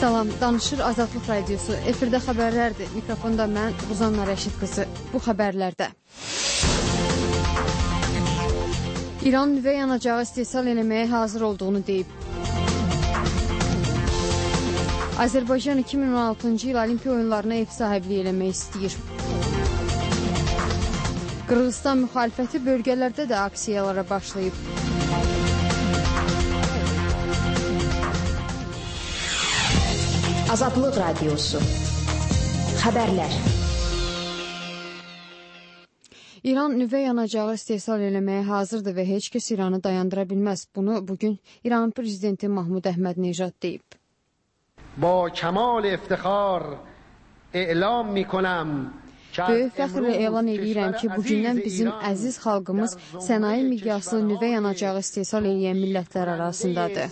Salam, danışır Azadlıq Radiosu. Efirdə xəbərlərdir. Mikrofonda mən, Ruzanna Rəşid qızı. Bu xəbərlərdə İran nüvə yanacağı istehsal eləməyə hazır olduğunu deyib. Azərbaycan 2016-cı il Olimpiya oyunlarına ev sahibliyi eləmək istəyir. Qırğızstan müxalifəti bölgələrdə də aksiyalara başlayıb. Azadlıq Radiosu. Xəbərlər. İran nüvə yanacağı istehsal eləməyə hazırdır və heç kəs İranı dayandıra bilməz. Bunu bugün İranın prezidenti Mahmud Əhmədnejad deyib. Ba kemal iftixar e'lam mikonam. Böyük fəxrlə elan edirəm ki, bugündən bizim əziz xalqımız sənaye miqyaslı nüvə yanacağı istehsal edən millətlər arasındadır.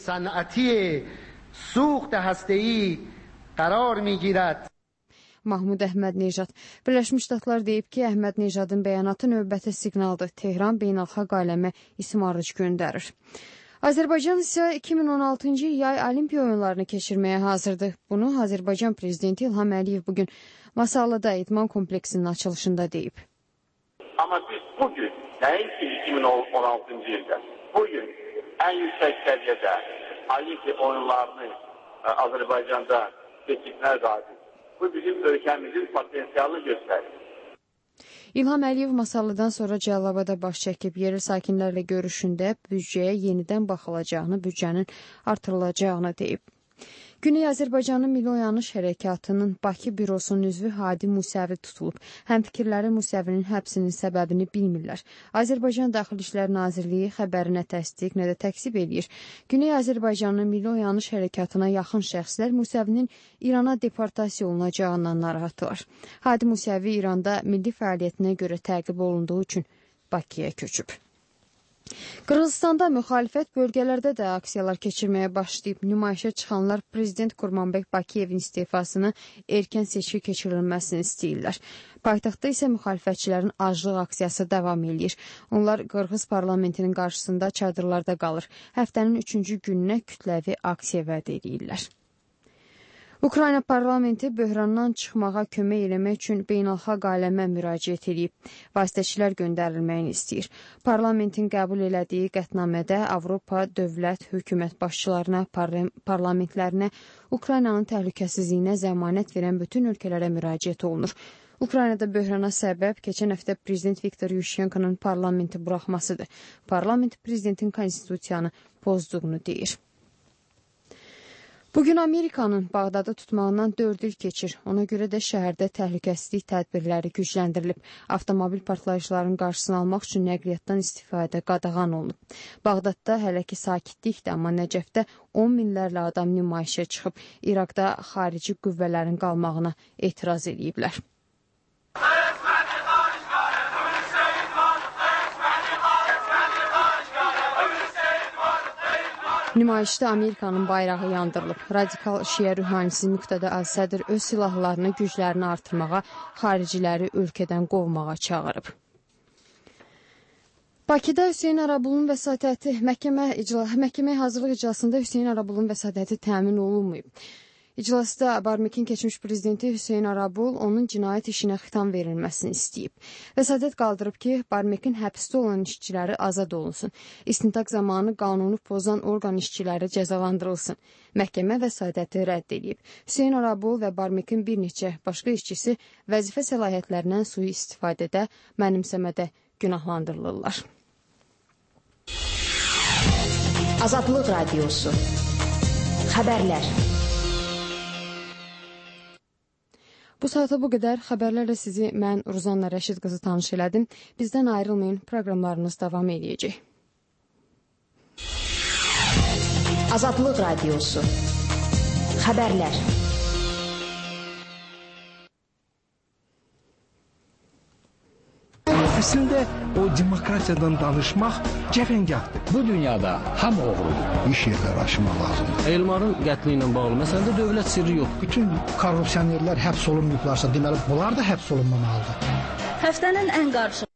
Mahmud Əhmədnejad. Birləşmiş Ştatlar deyib ki, Əhmədnejadın bəyanatı növbəti siqnaldır. Tehran beynəlxalq aləmə ismarıc göndərir. Azərbaycan isə 2016-cı yay Olimpiya oyunlarını keçirməyə hazırdır. Bunu Azərbaycan prezidenti İlham Əliyev bugün Masallıda idman kompleksinin açılışında deyib. Amma biz bugün, nəinki 2016-cı ildə, bugün ən yüksək səviyyədə Olimpiya oyunlarını Azərbaycanda keçirməyə qadir. Bu bizim ölkəmizin potensialını göstərir. İlham Əliyev Masallıdan sonra Cəlilabada baş çəkib. Yerli sakinlərlə görüşündə büdcəyə yenidən baxılacağını, büdcənin artırılacağını deyib. Güney Azərbaycanın Milli Oyanış Hərəkatının Bakı bürosunun üzvü Hadi Musəvi tutulub. Həmfikirləri Musəvinin həbsinin səbəbini bilmirlər. Azərbaycan Daxili İşlər Nazirliyi xəbəri nə təsdiq, nə də təksib eləyir. Güney Azərbaycanın Milli Oyanış Hərəkatına yaxın şəxslər Musəvinin İrana deportasiya olunacağından narahatdırlar. Hadi Musəvi İranda milli fəaliyyətinə görə təqib olunduğu üçün Bakıya köçüb. Qırğızstanda müxalifət bölgələrdə də aksiyalar keçirməyə başlayıb. Nümayişə çıxanlar Prezident Qurmanbək Bakıyevin istifasını erkən seçki keçirilməsini istəyirlər. Paytaxtda isə müxalifətçilərin aclıq aksiyası davam edir. Onlar Qırğız parlamentinin qarşısında çadırlarda qalır. Həftənin 3-cü gününə kütləvi aksiya vəd edirlər. Ukrayna parlamenti böhrandan çıxmağa kömək eləmək üçün beynəlxalq aləmə müraciət edib. Vasitəçilər göndərilməyini istəyir. Parlamentin qəbul elədiyi qətnamədə Avropa dövlət, hökumət başçılarına, parlamentlərinə Ukraynanın təhlükəsizliyinə zəmanət verən bütün ölkələrə müraciət olunur. Ukraynada böhrana səbəb keçən həftə Prezident Viktor Yushchenko'nun parlamenti buraxmasıdır. Parlament prezidentin konstitusiyanı pozduğunu deyir. Bugün Amerikanın Bağdadı tutmağından 4 il keçir. Ona görə də şəhərdə təhlükəsizlik tədbirləri gücləndirilib. Avtomobil partlayışlarının qarşısını almaq üçün nəqliyyatdan istifadə qadağan olunub. Bağdadda hələ ki sakitlikdir, amma Nəcəfdə 10 minlərlə adam nümayişə çıxıb. İraqda xarici qüvvələrin qalmağına etiraz ediblər. Nümayişdə Amerikanın bayrağı yandırılıb. Radikal şiə ruhanisi Müqtada Əl-Sədr öz silahlarını, güclərini artırmağa, xariciləri ölkədən qovmağa çağırıb. Bakıda Hüseyn Arabulun vəsatəti məhkəmə hazırlıq iclasında Hüseyn Arabulun vəsatəti təmin olunmayıb. İclasda Barmekin keçmiş prezidenti Hüseyn Arabul onun cinayət işinə xitam verilməsini istəyib. Vəsatət qaldırıb ki, Barmekin həbsdə olan işçiləri azad olunsun. İstintaq zamanı qanunu pozan orqan işçiləri cəzalandırılsın. Məhkəmə vəsatəti rədd edib. Hüseyn Arabul və Barmekin bir neçə başqa işçisi vəzifə səlahiyyətlərindən sui-istifadədə, mənimsəmədə günahlandırılırlar. Azadlıq Radiosu. Xəbərlər. Bu saata bu qədər. Xəbərlərlə sizi mən Ruzanna Rəşid qızı tanış elədim. Bizdən ayrılmayın, proqramlarımız davam edəcək. Azadlıq Radiosu. Xəbərlər. Əslində o demokratiyadan danışmaq cəfəngahdır. Bu dünyada hamı oğrudur. İş yerləri aşmaq lazımdır. Elmarın qətli ilə bağlı məsələdə dövlət sirri yox. Bütün korrupsionerlər həbs olunmayıblarsa, deməli bunlar da həbs olunmamalıdır. Həftənin ən qarışıq